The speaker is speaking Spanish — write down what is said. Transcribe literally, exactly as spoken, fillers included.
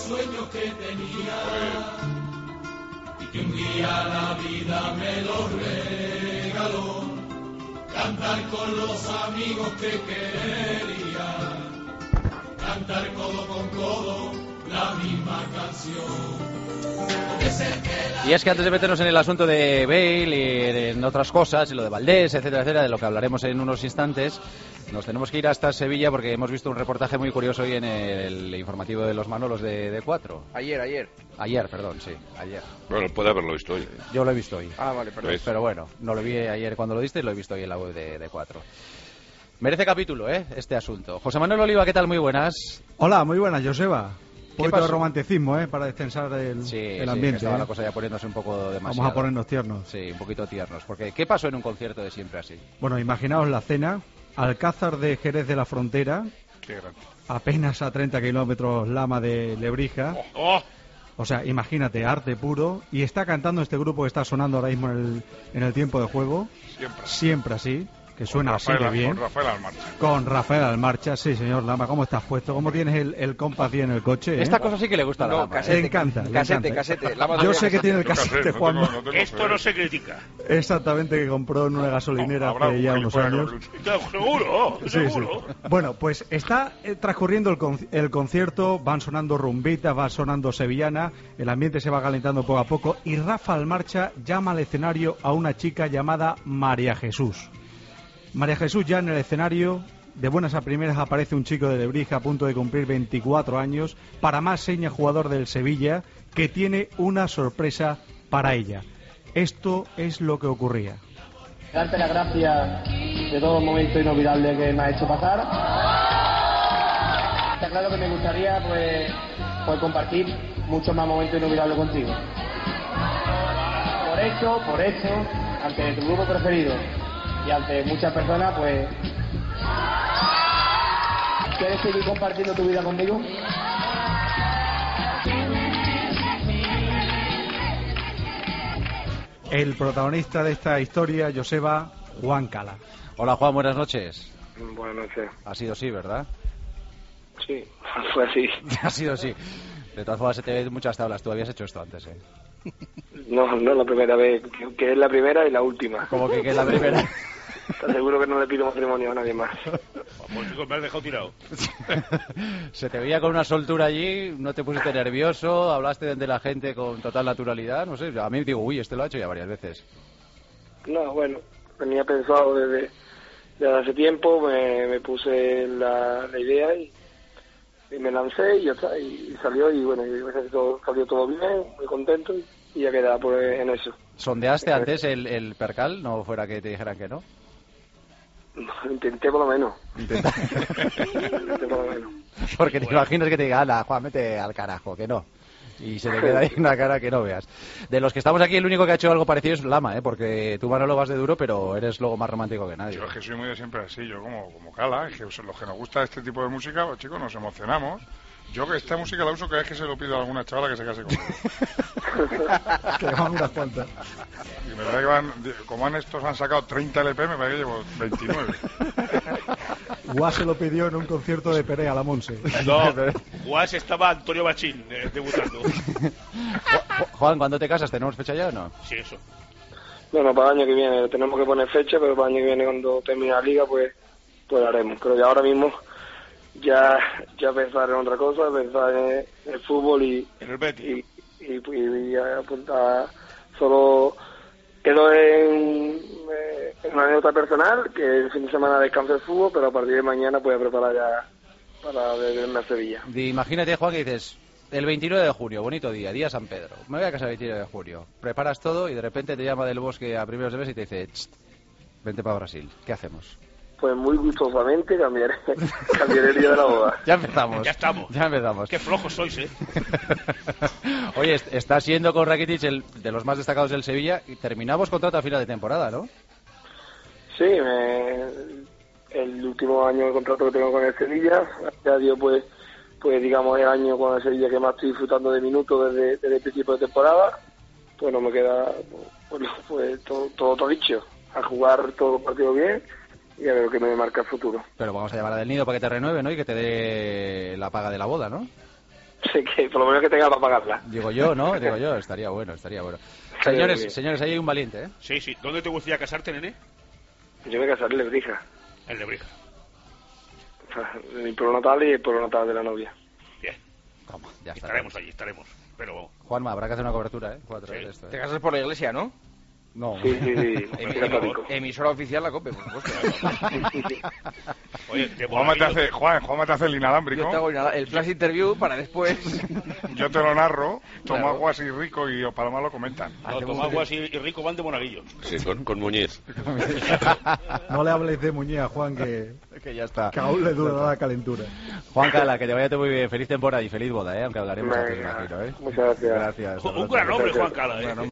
sueños que tenía y que un día la vida me los regaló. Cantar con los amigos que quería, cantar codo con codo la misma canción. Y es que antes de meternos en el asunto de Bale y en otras cosas, y lo de Valdés, etcétera, etcétera, de lo que hablaremos en unos instantes, nos tenemos que ir hasta Sevilla porque hemos visto un reportaje muy curioso hoy en el informativo de los Manolos de, de cuatro. Ayer, ayer. Ayer, perdón, sí, ayer. Bueno, puede haberlo visto hoy. Yo lo he visto hoy. Ah, vale, perdón. Pero bueno, no lo vi ayer cuando lo diste y lo he visto hoy en la web de, de cuatro. Merece capítulo, ¿eh? Este asunto. José Manuel Oliva, ¿qué tal? Muy buenas. Hola, muy buenas, Joseba. Un poquito pasó? de romanticismo, ¿eh? Para descensar el, sí, el sí, ambiente. Que estaba ¿eh? la cosa ya poniéndose un poco demasiado. Vamos a ponernos tiernos. Sí, un poquito tiernos. Porque, ¿qué pasó en un concierto de siempre así? Bueno, imaginaos la cena. Alcázar de Jerez de la Frontera. Qué grande. Apenas a treinta kilómetros Lama de Lebrija. Oh, oh. O sea, imagínate, arte puro. Y está cantando este grupo que está sonando ahora mismo en el, en el tiempo de juego. Siempre. Siempre así. Que suena así de bien. Con Rafael Almarcha. Con Rafael Almarcha, sí, señor Lama. ¿Cómo estás puesto? ¿Cómo tienes el, el compás en el coche? ¿eh? Esta cosa sí que le gusta a la No, Lama. casete, Le encanta. le Casete, encanta. casete. Lama Yo todavía sé que casete. tiene el Yo casete, casete, no Juanma. tengo- no tengo Esto fe. no se critica. Exactamente, que compró en una gasolinera Habrá hace un ya unos gilipollas años. que lo luche. Seguro, Sí, seguro. sí. Bueno, pues está eh, transcurriendo el, con- el concierto, van sonando rumbitas, va sonando sevillana, el ambiente se va calentando poco a poco y Rafa Almarcha llama al escenario a una chica llamada María Jesús. María Jesús ya en el escenario, de buenas a primeras aparece un chico de Lebrija a punto de cumplir veinticuatro años, para más seña jugador del Sevilla, que tiene una sorpresa para ella. Esto es lo que ocurría. Darte las gracias de todo el momento inolvidable que me ha hecho pasar. Está claro que me gustaría pues, pues compartir muchos más momentos inolvidables contigo. Por eso, por eso, ante tu grupo preferido y ante muchas personas, pues... ¿Quieres seguir compartiendo tu vida conmigo? El protagonista de esta historia, Joseba, Juan Cala. Hola Juan, buenas noches. Buenas noches. Ha sido sí, ¿verdad? Sí, fue así. Ha sido sí. De todas formas se te ven muchas tablas. Tú habías hecho esto antes, ¿eh? No, no es la primera vez, que, que es la primera y la última. Como que, que es la primera. ¿Estás seguro que no le pido matrimonio a nadie más? Pues chico, me has dejado tirado. Se te veía con una soltura allí, no te pusiste nervioso, hablaste de la gente con total naturalidad, no sé, a mí digo, uy, este lo ha hecho ya varias veces. No, bueno, tenía pensado desde, desde hace tiempo, me, me puse la, la idea y, y me lancé y ya está, y, y salió y bueno, y gracias a todo, salió todo bien, muy contento y, y ya quedaba pues, en eso. ¿Sondeaste antes el, el percal? No fuera que te dijeran que no. Intenté por lo menos. Intenta. Intenté por lo menos. Porque te imaginas que te diga, anda, Juan, mete al carajo, que no. Y se te queda ahí una cara que no veas. De los que estamos aquí, el único que ha hecho algo parecido es Lama, ¿eh? Porque tú, Manolo, vas de duro, pero eres luego más romántico que nadie. Yo es que soy muy de siempre así, yo como, como Cala, es que los que nos gusta este tipo de música, pues chicos, nos emocionamos. Yo que esta música la uso cada vez que se lo pido a alguna chavala que se case conmigo. Que van unas cuantas. Y me parece que van, como han estos han sacado treinta L P, me parece que llevo veintinueve. Guas se lo pidió en un concierto de Perea la Monse. No, Guas estaba Antonio Bachín eh, debutando. Juan, ¿cuándo te casas? ¿Tenemos fecha ya o no? Sí, eso. Bueno, para el año que viene tenemos que poner fecha, pero para el año que viene cuando termine la liga, pues, pues lo haremos. Pero ya ahora mismo ya ya pensar en otra cosa, pensar en el fútbol y En el Betis. y, y, y, y apuntar solo quedo en, eh, en una anécdota personal que el fin de semana descanso el fútbol, pero a partir de mañana voy a preparar ya para verme a Sevilla. Di- Imagínate, Juan, que dices, el veintinueve de junio, bonito día, día San Pedro, me voy a casar el veintinueve de junio, preparas todo y de repente te llama del Bosque a primeros de mes y te dice, "Cht, vente para Brasil, ¿qué hacemos?" Pues muy gustosamente cambiaré, cambiaré el día de la boda. Ya empezamos. Ya estamos. Ya empezamos. Qué flojos sois, ¿eh? Oye, est- está siendo con Rakitic el de los más destacados del Sevilla y terminamos contrato a final de temporada, ¿no? Sí, me, el último año de contrato que tengo con el Sevilla, ya dio pues, pues digamos el año con el Sevilla que más estoy disfrutando de minutos desde, desde el principio de temporada, pues no me queda, pues, pues todo, todo, todo dicho, a jugar todos los partidos bien y a ver lo que me marca el futuro. Pero vamos a llamar a Del Nido para que te renueve, ¿no? Y que te dé la paga de la boda, ¿no? que por lo menos que tenga para pagarla. Digo yo, ¿no? Digo yo, estaría bueno, estaría bueno. Señores, señores, ahí hay un valiente, ¿eh? Sí, sí. ¿Dónde te gustaría casarte, nene? Yo me casaré en Lebrija. En Lebrija. Mi pueblo natal y el pueblo natal de la novia. Bien. Toma, ya está. Estaremos allí, estaremos. Pero... Juanma, habrá que hacer una cobertura, ¿eh? Cuatro Sí. de esto, ¿eh? Te casas por la iglesia, ¿no? No. Sí, sí, sí. Em- soy católico. emisora oficial la COPE, por supuesto. Oye, qué Juanma te bonito. hace, Juan, Juanma te hace el inalámbrico. Yo te hago nada, el flash interview para después. Yo te lo narro, tomo Claro. aguas y rico y Paloma lo comentan. No, Tomaguas y, y Rico van de monaguillo. Sí, con, con Muñiz. No le hables de Muñea, Juan, que, Que ya está. que aún le dura la calentura. Juan Cala, que te vaya todo muy bien. Feliz temporada y feliz boda, ¿eh? Aunque hablaremos antes, Venga, imagino, ¿eh? muchas gracias. Gracias. hasta Un pronto. gran nombre, Juan Cala, ¿eh? Un gran nombre.